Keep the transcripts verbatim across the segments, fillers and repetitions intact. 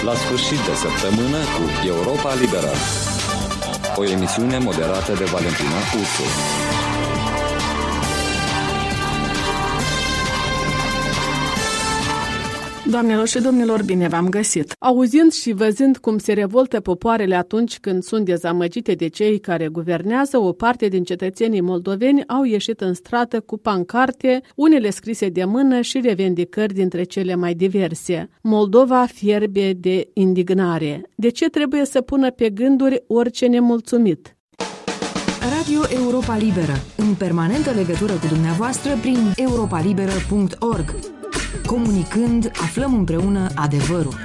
la sfârșit de săptămână cu Europa Liberă. O emisiune moderată de Valentina Ursu. Doamnelor și domnilor, bine v-am găsit! Auzind și văzând cum se revoltă popoarele atunci când sunt dezamăgite de cei care guvernează, o parte din cetățenii moldoveni au ieșit în stradă cu pancarte, unele scrise de mână și revendicări dintre cele mai diverse. Moldova fierbe de indignare. De ce trebuie să pună pe gânduri orice nemulțumit? Radio Europa Liberă, în permanentă legătură cu dumneavoastră prin europa liberă punct org. Comunicând, aflăm împreună adevărul.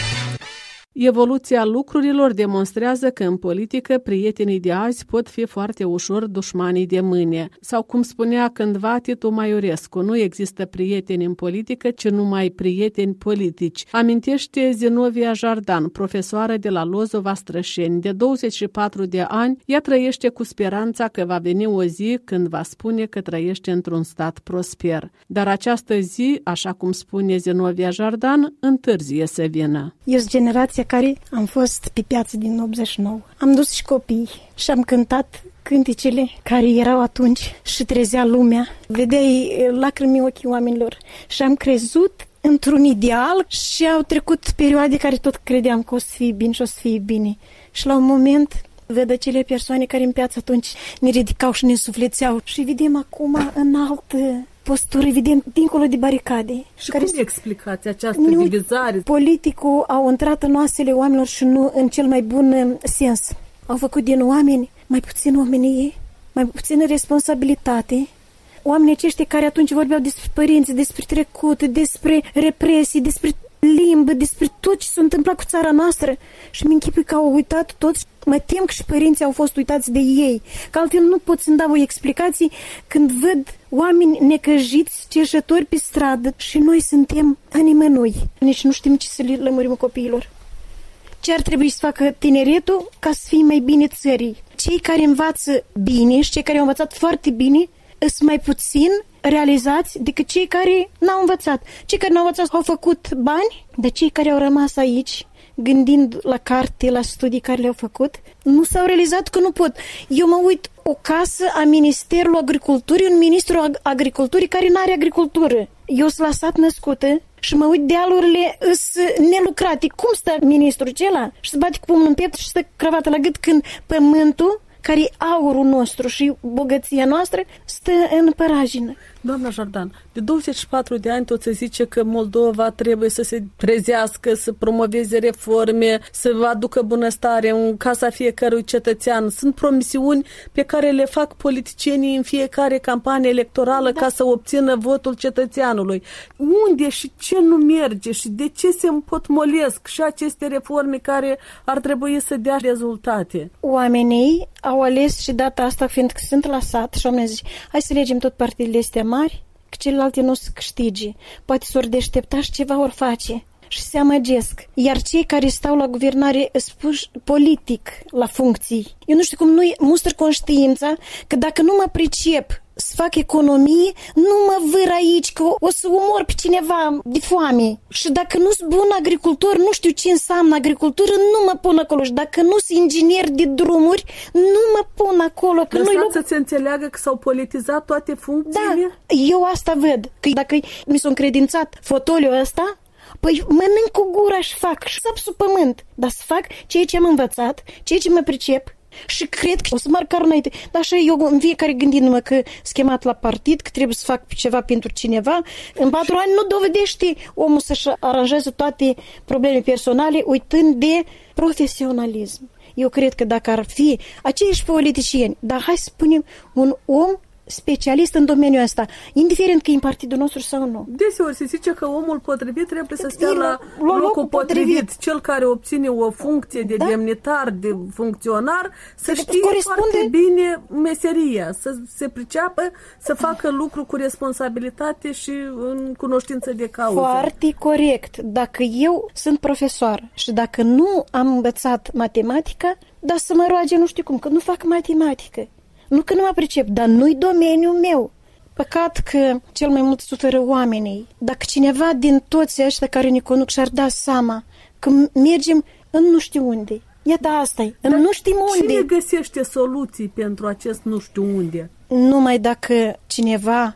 Evoluția lucrurilor demonstrează că în politică prietenii de azi pot fi foarte ușor dușmanii de mâine. Sau cum spunea cândva Titu Maiorescu, nu există prieteni în politică, ci numai prieteni politici. Amintește Zinovia Jardan, profesoară de la Lozova Strășeni. De douăzeci și patru de ani, ea trăiește cu speranța că va veni o zi când va spune că trăiește într-un stat prosper. Dar această zi, așa cum spune Zinovia Jardan, întârzie să vină. Eu sunt generația care am fost pe piață din optzeci și nouă. Am dus și copii și am cântat cânticele care erau atunci și trezea lumea. Vedeai lacrimi în ochii oamenilor și am crezut într-un ideal și au trecut perioade care tot credeam că o să fie bine și o să fie bine. Și la un moment văd acele persoane care în piață atunci ne ridicau și ne suflețeau și vedem acum în altă postură, vedem dincolo de baricade. Și care cum explicați această nu, divizare? Politicul au intrat în oasele oamenilor și nu în cel mai bun sens. Au făcut din oameni mai puțin omenie, mai puțină responsabilitate. Oamenii aceștia care atunci vorbeau despre părinți, despre trecut, despre represii, despre limbă, despre tot ce s-a întâmplat cu țara noastră și mi închipui că au uitat toți. Mă tem că și părinții au fost uitați de ei, că altfel nu pot să-mi dau o explicație când văd oameni necăjiți, cerșători pe stradă și noi suntem a nimănui. Nici nu știm ce să le lămurim copiilor. Ce ar trebui să facă tineretul ca să fie mai bine țării? Cei care învață bine și cei care au învățat foarte bine sunt mai puțin realizați decât cei care n-au învățat. Cei care n-au învățat au făcut bani, dar cei care au rămas aici, gândind la carte, la studii care le-au făcut, nu s-au realizat că nu pot. Eu mă uit o casă a Ministerului Agriculturii, un ministru ag- agriculturii care nu are agricultură. Eu sunt la sat născută și mă uit, dealurile sunt nelucrate. Cum stă ministrul acela? Și se bate cu pumnul în piept și stă cravată la gât când pământul, care e aurul nostru și bogăția noastră, stă în părajină. Doamna Jardan, de douăzeci și patru de ani tot se zice că Moldova trebuie să se trezească, să promoveze reforme, să aducă bunăstare în casa fiecărui cetățean. Sunt promisiuni pe care le fac politicienii în fiecare campanie electorală, da, ca să obțină votul cetățeanului. Unde și ce nu merge și de ce se împotmolesc și aceste reforme care ar trebui să dea rezultate? Oamenii au ales și data asta, fiindcă sunt la sat și oamenii zice, hai să legem tot partidele astea mari, că celelalte nu se câștige. Poate s-or deștepta și ceva or face. Și se amăgesc. Iar cei care stau la guvernare îți puși politic la funcții. Eu nu știu cum nu-i mustră conștiința că dacă nu mă pricep să fac economie, nu mă vâr aici, că o să omor pe cineva de foame. Și dacă nu sunt bun agricultor, nu știu ce înseamnă agricultură, nu mă pun acolo. Și dacă nu sunt inginer de drumuri, nu mă pun acolo. Că Lăsați loc... să se înțeleagă că s-au politizat toate funcțiile? Da, eu asta văd. Că dacă mi s-a încredințat fotoliul ăsta, păi mănânc cu gura și fac și sap sub pământ. Dar să fac ceea ce am învățat, ceea ce mă pricep. Și cred că o să marc înainte. Dar așa eu în fiecare gândindu-mă că schemat la partid, că trebuie să fac ceva pentru cineva, în patru ani nu dovedește omul să-și aranjeze toate probleme personale uitând de profesionalism. Eu cred că dacă ar fi aceiași politicieni, dar hai să spunem un om specialist în domeniul ăsta, indiferent că e în partidul nostru sau nu. Deseori se zice că omul potrivit trebuie să stea la, la locul, locul potrivit. potrivit. Cel care obține o funcție de da? demnitar, de funcționar, să știe foarte bine meseria, să se priceapă, să facă lucru cu responsabilitate și în cunoștință de cauză. Foarte corect. Dacă eu sunt profesor și dacă nu am învățat matematica, dar să mă roage nu știu cum, că nu fac matematică. Nu că nu mă pricep, dar nu-i domeniul meu. Păcat că cel mai mult suferă oamenii. Dacă cineva din toți ăștia care ne conduc și-ar da seama că mergem în nu știu unde. Iată asta-i, în nu știm unde. Cine găsește soluții pentru acest nu știu unde? Numai dacă cineva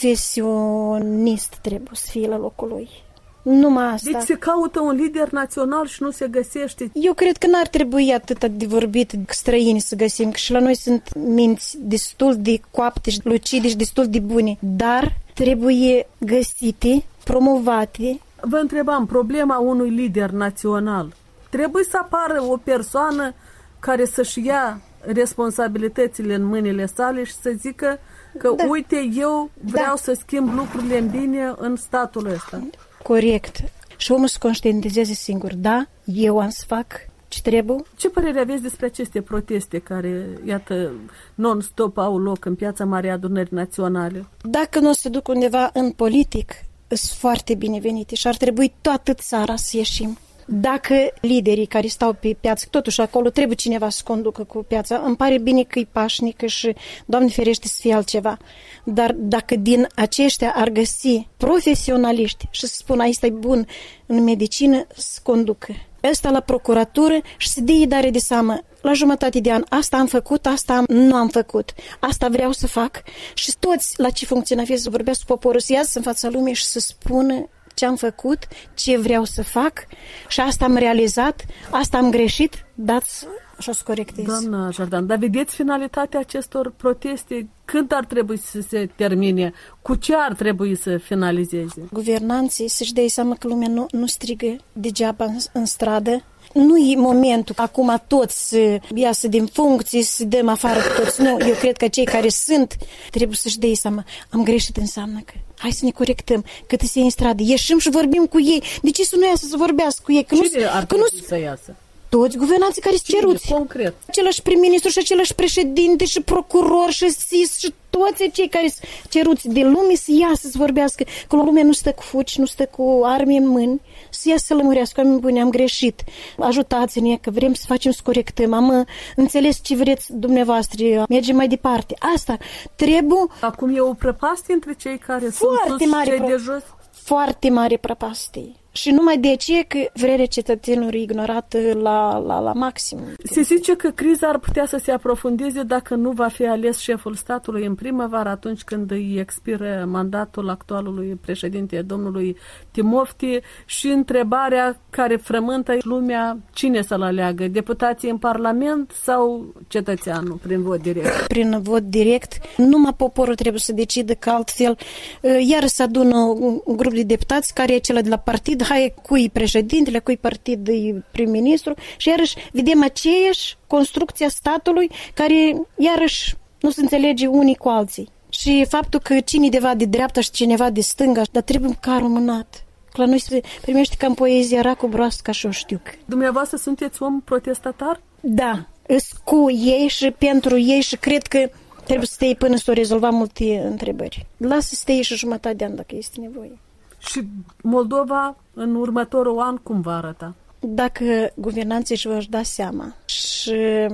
profesionist trebuie să fie la locul lui. Numai asta. Deci se caută un lider național și nu se găsește. Eu cred că n-ar trebui atât de vorbit străini să găsim, că și la noi sunt minți destul de coapte și lucide și destul de bune, dar trebuie găsite, promovate. Vă întrebam, problema unui lider național. Trebuie să apară o persoană care să-și ia responsabilitățile în mâinile sale și să zică că, da, uite, eu vreau, da, să schimb lucrurile în bine în statul ăsta. Corect. Și omul să conștientizeze singur. Da, eu am să fac ce trebuie. Ce părere aveți despre aceste proteste care, iată, non-stop au loc în Piața Marii Adunări Naționale? Dacă nu se duc undeva în politic, sunt foarte binevenite și ar trebui toată țara să ieșim. Dacă liderii care stau pe piață, totuși acolo trebuie cineva să conducă cu piața, îmi pare bine că e pașnică și, Doamne ferește, să fie altceva. Dar dacă din aceștia ar găsi profesionaliști și să spună, asta e bun în medicină, să conducă. Ăsta la procuratură și să dea dare de seamă. La jumătate de an, asta am făcut, asta nu am făcut, asta vreau să fac. Și toți la ce funcționează să vorbească cu poporul, să iasă în fața lumii și să spună ce am făcut, ce vreau să fac și asta am realizat, asta am greșit, dați și o să corectez. Doamna Jardan, dar vedeți finalitatea acestor proteste? Când ar trebui să se termine? Cu ce ar trebui să finalizeze? Guvernanții să-și dea seama că lumea nu, nu strigă degeaba în, în stradă. Nu e momentul acum toți să iasă din funcții, să dăm afară pe toți. Nu, eu cred că cei care sunt trebuie să-și dea seama. Am greșit, înseamnă că hai să ne corectăm, cât se în stradă, ieșim și vorbim cu ei. De ce să nu iasă să vorbească cu ei? Că Cine nu, ar că nu, să iasă? Toți guvernanții care sunt ceruți. Concret. Același prim-ministru și același președinte și procuror și S I S și toți cei care sunt ceruți de lume să iasă să vorbească. Că lumea nu stă cu fuci, nu stă cu arme în mâini, să iasă să lămurească. Oameni buni, am greșit. Ajutați-ne că vrem să facem să corectăm. Am înțeles ce vreți dumneavoastră. Mergem mai departe. Asta trebuie. Acum e o prăpastie între cei care sunt sus și cei de jos? Foarte mare prăpastie. Și numai de aceea că vrerea cetățenilor e ignorată la, la, la maxim. Se zice că criza ar putea să se aprofundeze dacă nu va fi ales șeful statului în primăvară, atunci când îi expiră mandatul actualului președinte, domnului Timofti, și întrebarea care frământă lumea, cine să-l aleagă? Deputații în Parlament sau cetățeanul prin vot direct? Prin vot direct. Numai poporul trebuie să decide, că altfel iar se adună un grup de deputați care e cel de la partid, hai cui președintele, cui partid e prim-ministru și iarăși vedem aceeași construcție a statului care iarăși nu se înțelege unii cu alții. Și faptul că cineva de dreapta și cineva de stânga, dar trebuie carul mânat. Că la noi se primește ca în poezia racul broască și o știu. Dumneavoastră sunteți om protestatar? Da, îs cu ei și pentru ei și cred că trebuie să stai până să o rezolva multe întrebări. Lasă să stai și jumătate de an dacă este nevoie. Și Moldova în următorul an cum va arăta? Dacă guvernanții își vor da seama și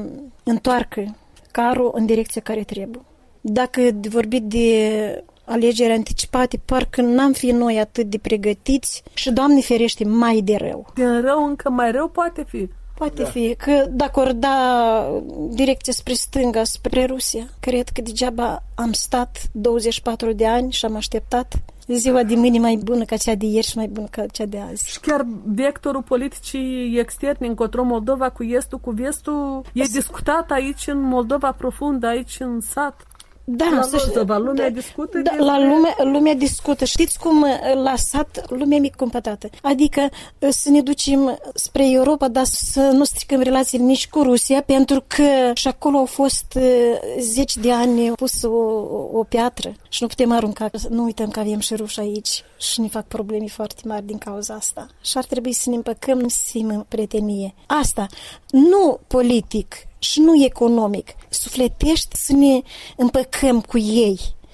întoarcă carul în direcția care trebuie. Dacă de vorbit de alegeri anticipate, parcă n-am fi noi atât de pregătiți și, Doamne ferește, mai de rău. De rău încă mai rău poate fi. Poate da. fi, că dacă ori da direcția spre stânga, spre Rusia, cred că degeaba am stat douăzeci și patru de ani și am așteptat. Ziua de mâine mai bună ca cea de ieri și mai bună ca cea de azi. Și chiar vectorul politicii externe încotro Moldova cu estul, cu vestul, e discutat aici în Moldova profundă, aici în sat? Da, la să Moldova, lumea da, discută? Da, la lume, lumea discută. Știți cum la sat lumea mic cumpătată. Adică să ne ducem spre Europa, dar să nu stricăm relațiile nici cu Rusia, pentru că și acolo au fost zeci de ani pus o, o piatră și nu putem arunca. Nu uităm că avem și ruși aici și ne fac probleme foarte mari din cauza asta. Și ar trebui să ne împăcăm, să fim în prietenie. Asta, nu politic și nu economic, sufletești să ne împăcăm cu ei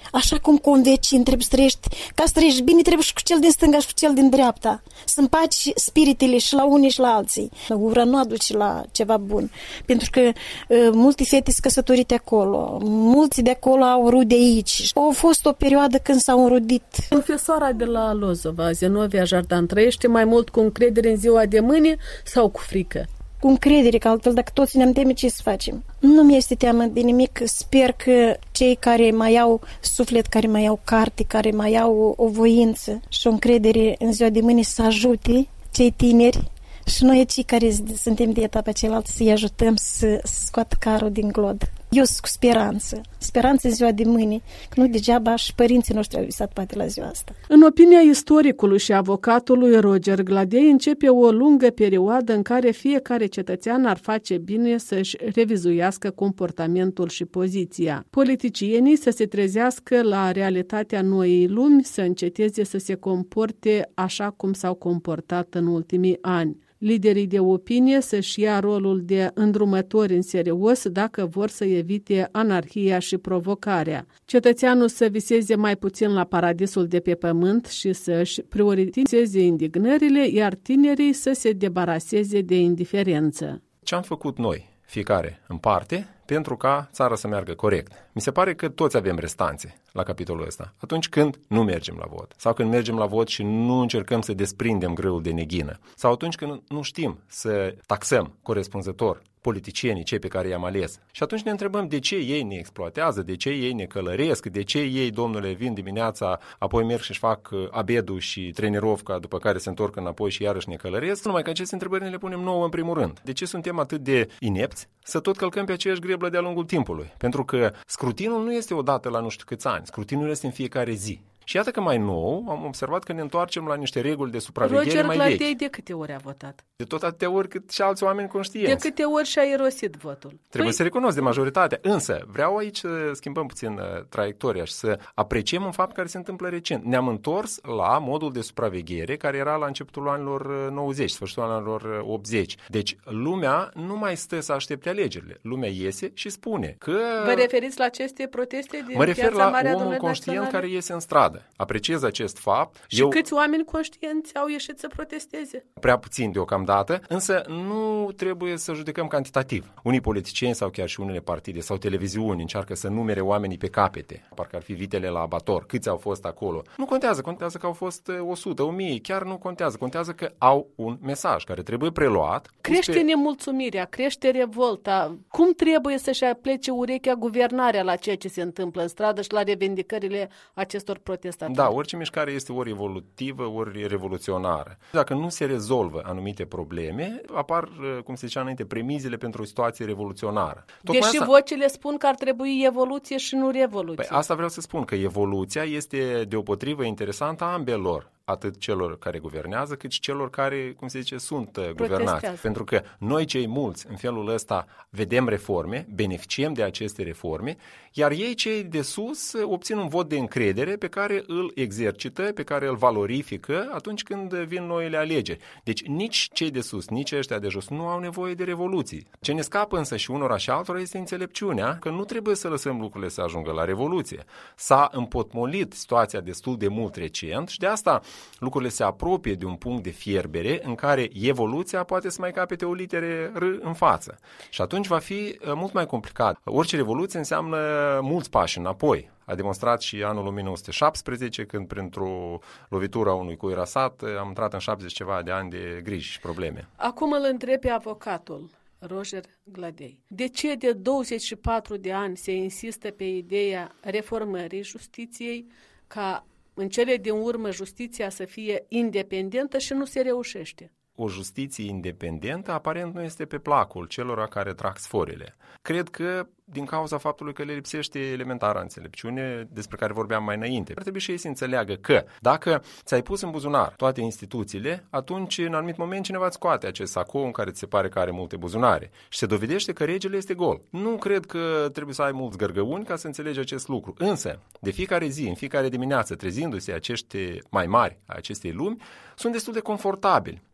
Așa cum convecini trebuie să trăiești, ca să trăiești bine, trebuie și cu cel din stânga și cu cel din dreapta. Să împaci spiritele și la unii și la alții. Ura nu aduce la ceva bun. Pentru că uh, multe fete sunt căsătorite acolo, mulți de acolo au rude aici. A fost o perioadă când s-au înrudit. Profesoara de la Lozova, Zenovia Jardan, trăiește mai mult cu încredere în ziua de mâine sau cu frică? Cu încredere, că altfel dacă toți ne-am teme, ce să facem? Nu mi este teamă de nimic. Sper că cei care mai au suflet, care mai au carte, care mai au o voință și o încredere în ziua de mâine să ajute cei tineri și noi cei care suntem de etapa cealaltă să-i ajutăm să, să scoată carul din glod. Eu sunt cu speranță. Speranță în ziua de mâine, că nu degeaba și părinții noștri au visat poate la ziua asta. În opinia istoricului și avocatului Roger Gladei, începe o lungă perioadă în care fiecare cetățean ar face bine să-și revizuiască comportamentul și poziția. Politicienii să se trezească la realitatea noii lumi, să înceteze să se comporte așa cum s-au comportat în ultimii ani. Liderii de opinie să-și ia rolul de îndrumători în serios dacă vor să evite anarhia și provocarea. Cetățeanul să viseze mai puțin la paradisul de pe pământ și să-și prioritizeze indignările, iar tinerii să se debaraseze de indiferență. Ce am făcut noi, fiecare în parte, pentru ca țara să meargă corect? Mi se pare că toți avem restanțe la capitolul ăsta. Atunci când nu mergem la vot, sau când mergem la vot și nu încercăm să desprindem grâul de neghină, sau atunci când nu știm să taxăm corespunzător politicienii, cei pe care i-am ales. Și atunci ne întrebăm de ce ei ne exploatează, de ce ei ne călăresc, de ce ei, domnule, vin dimineața, apoi merg și-și fac abedul și trenirovca, după care se întorc înapoi și iarăși ne călăresc. Numai că aceste întrebări ne le punem nouă în primul rând. De ce suntem atât de inepți să tot călcăm pe aceeași greblă de-a lungul timpului? Pentru că scrutinul nu este odată la nu știu câți ani, scrutinul este în fiecare zi. Și iată că mai nou am observat că ne întoarcem la niște reguli de supraveghere Roger mai Gladei vechi. de câte ori a votat? De tot atâtea ori cât și alți oameni conștienți. De câte ori și-a irosit votul? Trebuie păi... să recunosc de majoritate. Însă, vreau aici să schimbăm puțin uh, traiectoria și să apreciem un fapt care se întâmplă recent. Ne-am întors la modul de supraveghere care era la începutul anilor nouăzeci, sfârșitul anilor optzeci. Deci, lumea nu mai stă să aștepte alegerile. Lumea iese și spune că... Vă referiți la aceste proteste din Mă refer Piața Mare a la omul Adunării conștient Naționale? care iese în stradă. Apreciez acest fapt. Și Eu... câți oameni conștienți au ieșit să protesteze? Prea puțin deocamdată, însă nu trebuie să judecăm cantitativ. Unii politicieni sau chiar și unele partide sau televiziuni încearcă să numere oamenii pe capete, parcă ar fi vitele la abator, câți au fost acolo. Nu contează, contează că au fost o sută, o mie, chiar nu contează, contează că au un mesaj care trebuie preluat. Crește pe... nemulțumirea, crește revolta. Cum trebuie să-și aplece urechea guvernarea la ceea ce se întâmplă în stradă și la revendicările acestor protestatori? Da, orice mișcare este ori evolutivă, ori revoluționară. Dacă nu se rezolvă anumite probleme, apar, cum se zicea înainte, premizele pentru o situație revoluționară. Tocmai Deși asta... vocile spun că ar trebui evoluție și nu revoluție. Păi asta vreau să spun, că evoluția este deopotrivă interesantă ambelor, atât celor care guvernează, cât și celor care, cum se zice, sunt guvernați. Pentru că noi cei mulți, în felul ăsta, vedem reforme, beneficiem de aceste reforme, iar ei, cei de sus, obțin un vot de încredere pe care îl exercită, pe care îl valorifică atunci când vin noile alegeri. Deci nici cei de sus, nici ăștia de jos nu au nevoie de revoluții. Ce ne scapă însă și unora și altora este înțelepciunea că nu trebuie să lăsăm lucrurile să ajungă la revoluție. S-a împotmolit situația destul de mult recent și de asta lucrurile se apropie de un punct de fierbere în care evoluția poate să mai capete o litere R în față. Și atunci va fi mult mai complicat. Orice revoluție înseamnă mulți pași înapoi. A demonstrat și anul o mie nouă sute șaptesprezece, când printr-o lovitură a unui cui rasat am intrat în șaptezeci ceva de ani de griji și probleme. Acum îl întreb pe avocatul Roger Gladei. De ce de douăzeci și patru de ani se insistă pe ideea reformării justiției ca în cele din urmă justiția să fie independentă și nu se reușește? O justiție independentă aparent nu este pe placul celor care trag sforile. Cred că din cauza faptului că le lipsește elementara înțelepciune despre care vorbeam mai înainte. Ar trebui și ei să înțeleagă că dacă ți-ai pus în buzunar toate instituțiile, atunci în anumit moment cineva îți scoate acest sacou în care ți se pare că are multe buzunare și se dovedește că regele este gol. Nu cred că trebuie să ai mulți gărgăuni ca să înțelegi acest lucru. Însă, de fiecare zi, în fiecare dimineață, trezindu-se acești mai mari a acestei lumi, sunt destul de confortabili.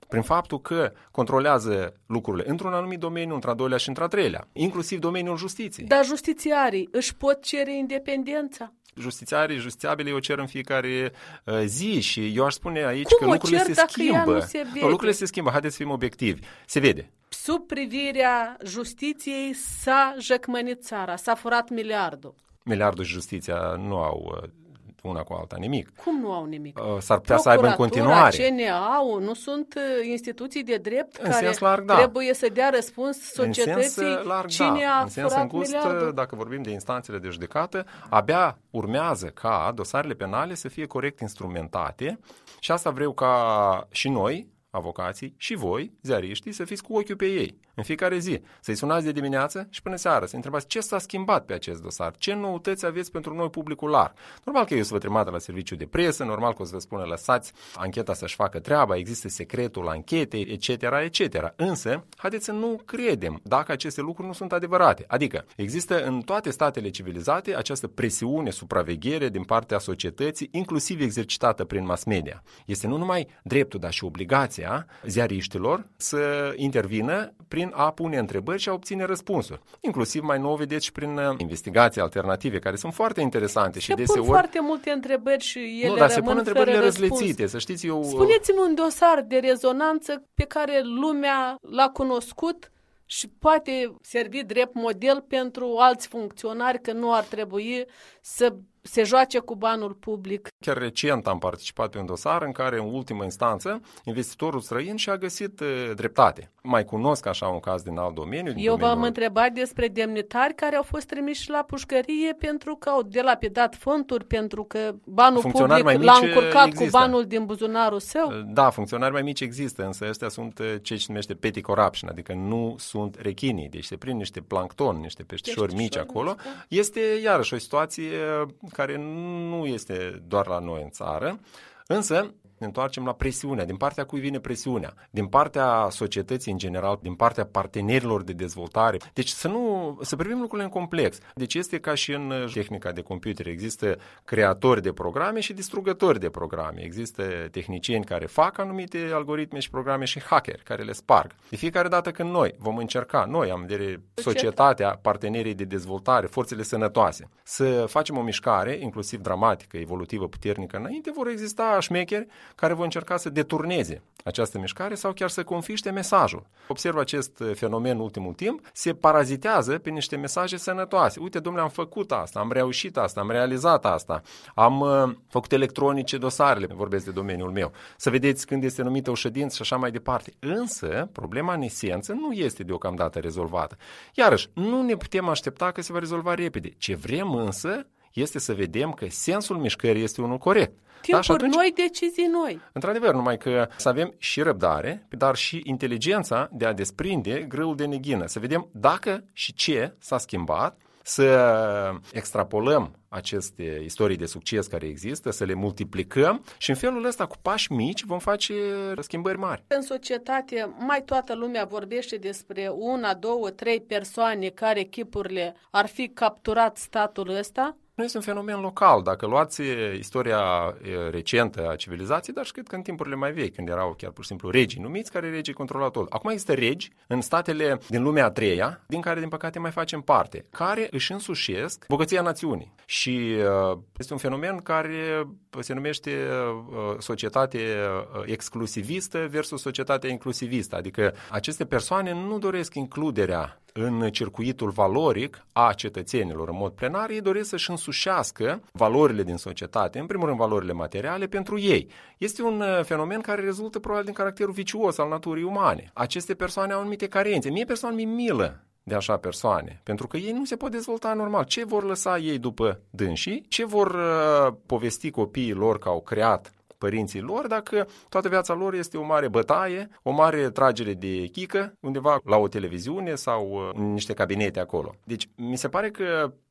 Prin faptul că controlează lucrurile într-un anumit domeniu, într-a doilea și într-a treilea, inclusiv domeniul justiției. Dar justițiarii își pot cere independența? Justițiarii, justițiabile o cer în fiecare uh, zi și eu aș spune aici Cum că lucrurile se schimbă. Se no, lucrurile se schimbă, haideți să fim obiectivi. Se vede. Sub privirea justiției s-a jăcmănit țara, s-a furat miliardul. Miliardul și justiția nu au uh, una cu alta nimic. Cum nu au nimic? Uh, s-ar putea să aibă în continuare. C N A-ul nu sunt uh, instituții de drept în care larg, da. trebuie să dea răspuns societății în sens larg, cine da. a în sens furat îngust, miliardul. Dacă vorbim de instanțele de judecată, abia urmează ca dosarele penale să fie corect instrumentate și asta vreau ca și noi, avocații, și voi, ziariștii, să fiți cu ochiul pe ei în fiecare zi. Să-i sunați de dimineață și până seara, să întrebați ce s-a schimbat pe acest dosar, ce noutăți aveți pentru noi publicul larg. Normal că eu să vă trimită la serviciu de presă, normal că o să vă spună lăsați ancheta să-și facă treaba, există secretul anchetei, et cetera, et cetera. Însă, haideți să nu credem dacă aceste lucruri nu sunt adevărate. Adică, există în toate statele civilizate această presiune, supraveghere din partea societății, inclusiv exercitată prin mass media. Este nu numai dreptul, dar și obligația ziariștilor să intervină prin a pune întrebări și a obține răspunsuri. Inclusiv mai nou vedeți și prin investigații alternative, care sunt foarte interesante. Se și deseori... pun foarte multe întrebări și ele nu, rămân dar se pun întrebările răspuns. răzlețite, să știți eu... Spuneți-mi un dosar de rezonanță pe care lumea l-a cunoscut și poate servi drept model pentru alți funcționari, că nu ar trebui să se joace cu banul public. Chiar recent am participat pe un dosar în care, în ultimă instanță, investitorul străin și-a găsit uh, dreptate. Mai cunosc așa un caz din alt domeniu. Din Eu domeniul... v-am întrebat despre demnitari care au fost trimiși la pușcărie pentru că au delapidat fonduri, pentru că banul public l-a încurcat există. Cu banul din buzunarul său. Da, funcționari mai mici există, însă ăștia sunt ce se numește petty corruption, adică nu sunt rechinii, deci se prind niște plancton, niște peștișori mici acolo. Mici, da. Este iarăși o situație care nu este doar la noi în țară, însă ne întoarcem la presiunea. Din partea cui vine presiunea? Din partea societății în general, din partea partenerilor de dezvoltare. Deci să nu, să privim lucrurile în complex. Deci este ca și în tehnica de computer. Există creatori de programe și distrugători de programe. Există tehnicieni care fac anumite algoritme și programe și hackeri care le sparg. De fiecare dată când noi vom încerca, noi am de societatea, partenerii de dezvoltare, forțele sănătoase, să facem o mișcare, inclusiv dramatică, evolutivă, puternică înainte, vor exista șmecheri care vor încerca să deturneze această mișcare sau chiar să confiște mesajul. Observ acest fenomen în ultimul timp, se parazitează pe niște mesaje sănătoase. Uite, domnule, am făcut asta, am reușit asta, am realizat asta, am uh, făcut electronice dosarele, vorbesc de domeniul meu. Să vedeți când este numită o ședință și așa mai departe. Însă, problema în esență nu este deocamdată rezolvată. Iarăși, nu ne putem aștepta că se va rezolva repede. Ce vrem însă este să vedem că sensul mișcării este unul corect. Timpuri da, atunci, noi, decizii noi. Într-adevăr, numai că să avem și răbdare, dar și inteligența de a desprinde grâul de neghină. Să vedem dacă și ce s-a schimbat, să extrapolăm aceste istorii de succes care există, să le multiplicăm și în felul ăsta, cu pași mici, vom face schimbări mari. În societate, mai toată lumea vorbește despre una, două, trei persoane care chipurile ar fi capturat statul ăsta. Nu este un fenomen local. Dacă luați istoria recentă a civilizației, dar și cred că în timpurile mai vechi, când erau chiar pur și simplu regii numiți, care regii controlau tot. Acum există regi în statele din lumea a treia, din care, din păcate, mai facem parte, care își însușesc bogăția națiunii. Și uh, este un fenomen care se numește uh, societate exclusivistă versus societatea inclusivistă. Adică aceste persoane nu doresc includerea în circuitul valoric a cetățenilor în mod plenar, ei doresc să-și însușească valorile din societate, în primul rând valorile materiale, pentru ei. Este un fenomen care rezultă probabil din caracterul vicios al naturii umane. Aceste persoane au anumite carențe. Mie personal mi-e milă de așa persoane, pentru că ei nu se pot dezvolta normal. Ce vor lăsa ei după dânsii? Ce vor uh, povesti copiii lor că au creat părinții lor, dacă toată viața lor este o mare bătaie, o mare tragere de chică, undeva la o televiziune sau în niște cabinete acolo. Deci, mi se pare că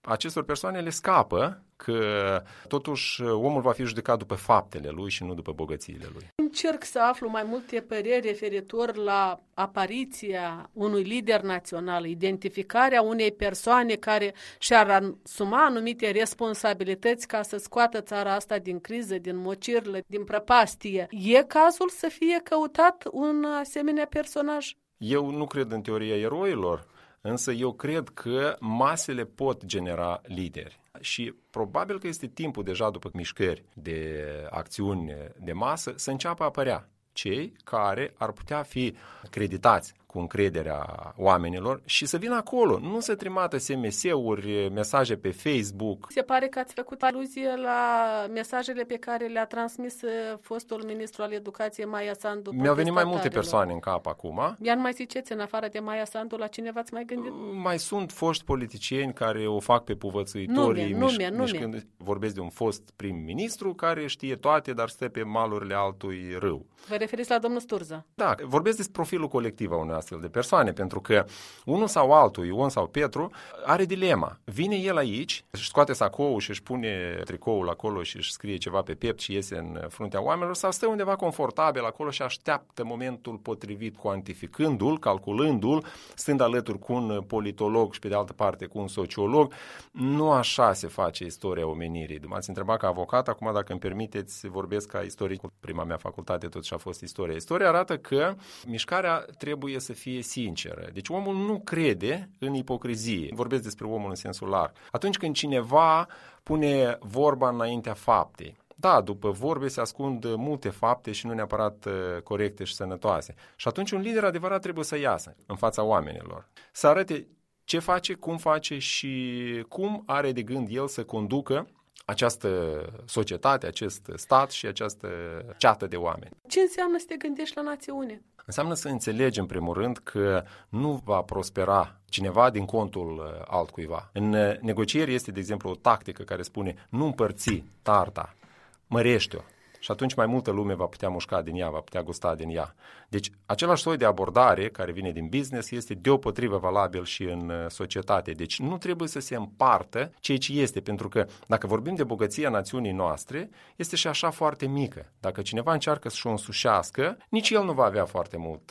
acestor persoane le scapă că totuși omul va fi judecat după faptele lui și nu după bogățiile lui. Încerc să aflu mai multe păreri referitor la apariția unui lider național, identificarea unei persoane care și-ar asuma anumite responsabilități ca să scoată țara asta din criză, din mocirlă, din prăpastie. E cazul să fie căutat un asemenea personaj? Eu nu cred în teoria eroilor, însă eu cred că masele pot genera lideri. Și probabil că este timpul deja după mișcări de acțiuni de masă să înceapă a apărea cei care ar putea fi creditați cu încrederea oamenilor și să vină acolo, nu să trimată S M S-uri, mesaje pe Facebook. Se pare că ați făcut aluzie la mesajele pe care le-a transmis fostul ministru al educației Maia Sandu. Mi-au venit mai multe persoane în cap acum. Iar mai ziceți, în afară de Maia Sandu, la cine v-ați mai gândit? Mai sunt foști politicieni care o fac pe puvățuitorii. Nume, nume, nume. Mișcând, vorbesc de un fost prim-ministru care știe toate, dar stă pe malurile altui râu. Vă referiți la domnul Sturza? Da, vorbesc despre profilul colectiv a unui astfel de persoane, pentru că unul sau altul, Ion sau Petru, are dilema. Vine el aici, își scoate sacoul și își pune tricoul acolo și își scrie ceva pe piept și iese în fruntea oamenilor, sau stă undeva confortabil acolo și așteaptă momentul potrivit, cuantificându-l, calculându-l, stând alături cu un politolog și pe de altă parte cu un sociolog. Nu așa se face istoria omenirii. M-ați întrebat ca avocat, acum dacă îmi permiteți, vorbesc ca istoric. Prima mea facultate totuși a fost istoria. Istoria arată că mișcarea trebuie să fie sinceră. Deci omul nu crede în ipocrizie. Vorbesc despre omul în sensul larg. Atunci când cineva pune vorba înaintea faptei. Da, după vorbe se ascund multe fapte și nu neapărat corecte și sănătoase. Și atunci un lider adevărat trebuie să iasă în fața oamenilor. Să arate ce face, cum face și cum are de gând el să conducă această societate, acest stat și această ceată de oameni. Ce înseamnă să te gândești la națiune? Înseamnă să înțelegi, în primul rând, că nu va prospera cineva din contul altcuiva. În negocieri este, de exemplu, o tactică care spune nu împărți tarta, mărește-o. Și atunci mai multă lume va putea mușca din ea, va putea gusta din ea. Deci, același soi de abordare care vine din business este deopotrivă valabil și în societate. Deci, nu trebuie să se împartă ceea ce este, pentru că dacă vorbim de bogăția națiunii noastre, este și așa foarte mică. Dacă cineva încearcă să-și o însușească, nici el nu va avea foarte mult.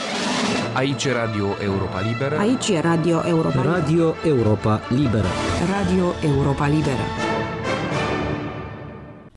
Aici e Radio Europa Liberă. Aici e Radio Europa Liberă. Radio Europa Liberă. Radio Europa Liberă.